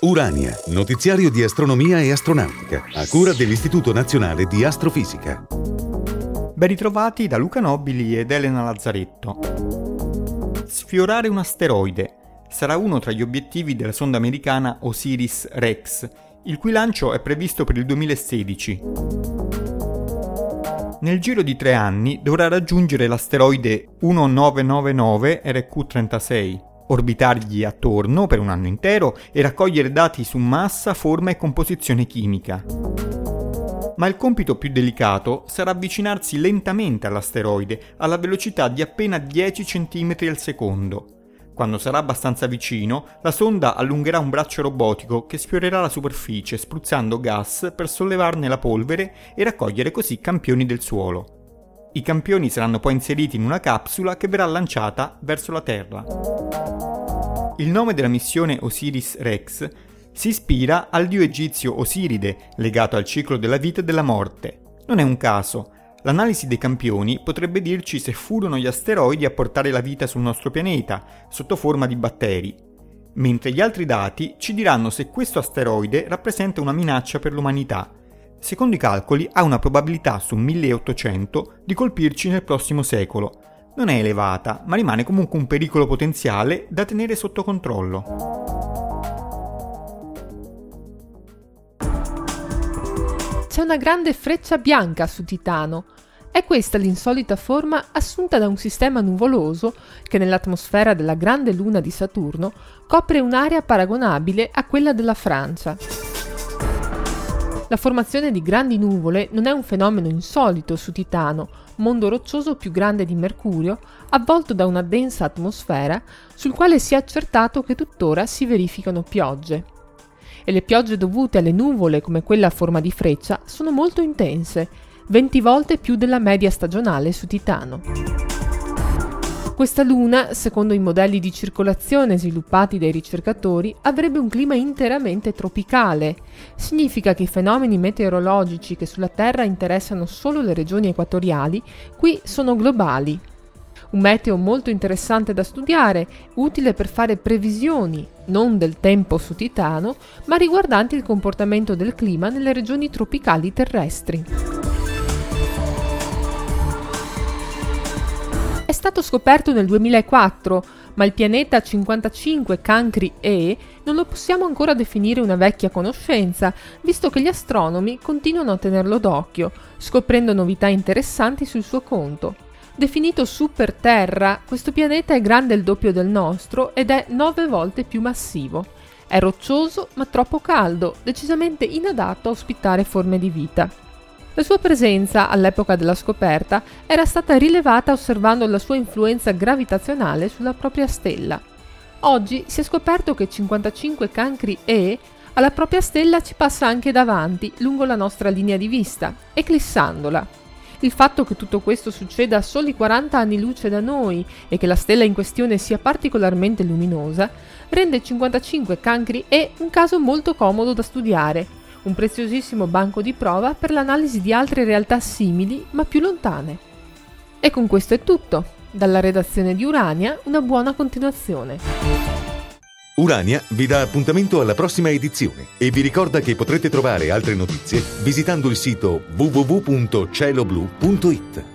Urania, notiziario di astronomia e astronautica, a cura dell'Istituto Nazionale di Astrofisica. Ben ritrovati da Luca Nobili ed Elena Lazzaretto. Sfiorare un asteroide sarà uno tra gli obiettivi della sonda americana OSIRIS-REx, il cui lancio è previsto per il 2016. Nel giro di 3 anni dovrà raggiungere l'asteroide 1999 RQ-36, orbitargli attorno per un anno intero e raccogliere dati su massa, forma e composizione chimica. Ma il compito più delicato sarà avvicinarsi lentamente all'asteroide alla velocità di appena 10 cm al secondo. Quando sarà abbastanza vicino, la sonda allungherà un braccio robotico che sfiorerà la superficie spruzzando gas per sollevarne la polvere e raccogliere così campioni del suolo. I campioni saranno poi inseriti in una capsula che verrà lanciata verso la Terra. Il nome della missione OSIRIS-REx si ispira al dio egizio Osiride, legato al ciclo della vita e della morte. Non è un caso. L'analisi dei campioni potrebbe dirci se furono gli asteroidi a portare la vita sul nostro pianeta, sotto forma di batteri, mentre gli altri dati ci diranno se questo asteroide rappresenta una minaccia per l'umanità. Secondo i calcoli ha una probabilità su 1800 di colpirci nel prossimo secolo. Non è elevata, ma rimane comunque un pericolo potenziale da tenere sotto controllo. C'è una grande freccia bianca su Titano. È questa l'insolita forma assunta da un sistema nuvoloso che nell'atmosfera della grande luna di Saturno copre un'area paragonabile a quella della Francia. La formazione di grandi nuvole non è un fenomeno insolito su Titano, mondo roccioso più grande di Mercurio, avvolto da una densa atmosfera sul quale si è accertato che tuttora si verificano piogge. E le piogge dovute alle nuvole come quella a forma di freccia sono molto intense, 20 volte più della media stagionale su Titano. Questa luna, secondo i modelli di circolazione sviluppati dai ricercatori, avrebbe un clima interamente tropicale. Significa che i fenomeni meteorologici che sulla Terra interessano solo le regioni equatoriali, qui sono globali. Un meteo molto interessante da studiare, utile per fare previsioni, non del tempo su Titano, ma riguardanti il comportamento del clima nelle regioni tropicali terrestri. È stato scoperto nel 2004, ma il pianeta 55 Cancri E non lo possiamo ancora definire una vecchia conoscenza, visto che gli astronomi continuano a tenerlo d'occhio, scoprendo novità interessanti sul suo conto. Definito super Terra, questo pianeta è grande il doppio del nostro ed è 9 volte più massivo. È roccioso ma troppo caldo, decisamente inadatto a ospitare forme di vita. La sua presenza, all'epoca della scoperta, era stata rilevata osservando la sua influenza gravitazionale sulla propria stella. Oggi si è scoperto che 55 Cancri E alla propria stella ci passa anche davanti, lungo la nostra linea di vista, eclissandola. Il fatto che tutto questo succeda a soli 40 anni luce da noi e che la stella in questione sia particolarmente luminosa rende 55 Cancri E un caso molto comodo da studiare, un preziosissimo banco di prova per l'analisi di altre realtà simili ma più lontane. E con questo è tutto. Dalla redazione di Urania una buona continuazione. Urania vi dà appuntamento alla prossima edizione e vi ricorda che potrete trovare altre notizie visitando il sito www.cieloblu.it.